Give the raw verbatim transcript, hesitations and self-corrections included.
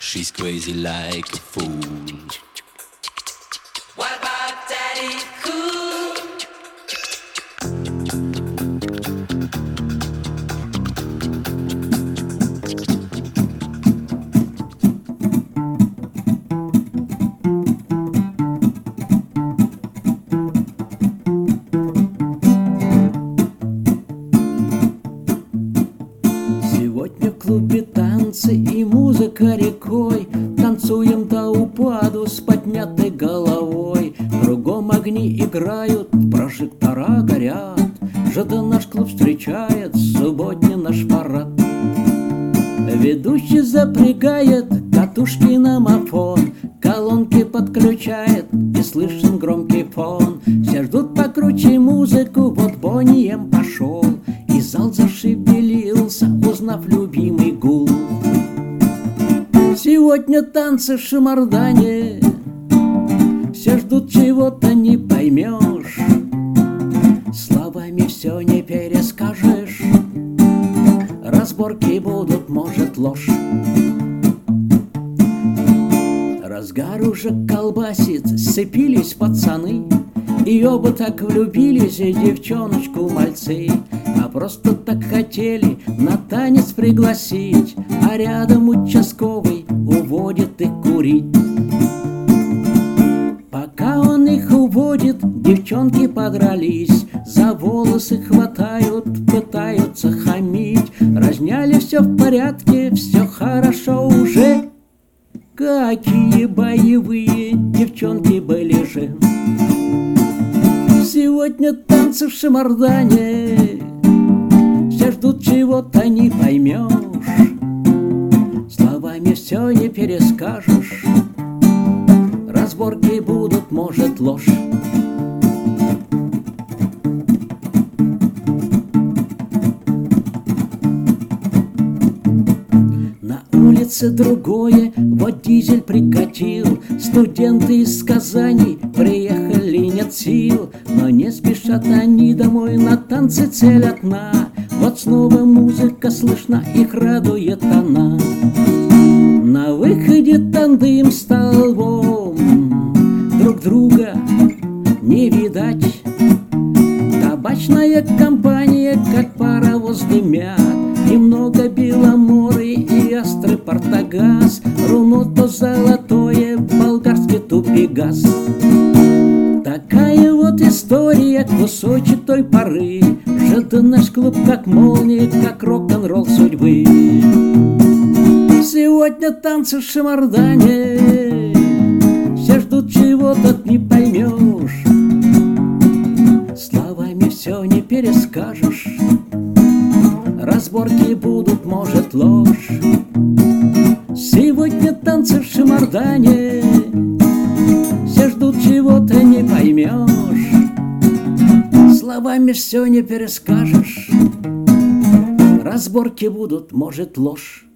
She's crazy like a fool. What about Daddy Cool? Сегодня в клубе танцы и музыка рекой. Танцуем до упаду с поднятой головой. Кругом огни играют, прожектора горят. Жада наш клуб встречает, субботний наш парад. Ведущий запрягает катушки на мафон, колонки подключает и слышен громкий фон. Все ждут покруче музыку, вот Бонни-Эм пошел, и зал зашевелился, узнав любимый гул. Сегодня танцы в Шамардане, все ждут чего-то, не поймешь. Словами все не перескажешь, разборки будут, может, ложь. Разгар уже колбасит, сцепились пацаны, и оба так влюбились, и девчоночку мальцы. А просто так хотели на танец пригласить, а рядом участковый уводит их курить. Пока он их уводит, девчонки подрались, за волосы хватают, пытаются хамить. Разняли, все в порядке, все хорошо уже. Какие боевые девчонки были же. Сегодня танцы в Шамардане, все ждут чего-то, не поймешь. Словами все не перескажешь, разборки будут, может, ложь. На улице другое, вот дизель прикатил. Студенты из Казани приехали, нет сил, но не спешат они домой, на танцы цель одна. Вот снова музыка слышна, их радует она. На выходе тандем столбом, друг друга не видать. Табачная компания, как паровоз, дымят. Немного беломоры и острый портогаз, руно то золотое, болгарский тупигаз. Такая вот история, кусочек той поры. Жада наш клуб как молния, как рок-н-ролл судьбы. Сегодня танцы в Шамардане, все ждут чего-то, не поймешь. Словами все не перескажешь, разборки будут, может, ложь. Сегодня танцы в Шамардане, все ждут чего-то, не поймешь. Словами все не перескажешь, разборки будут, может, ложь.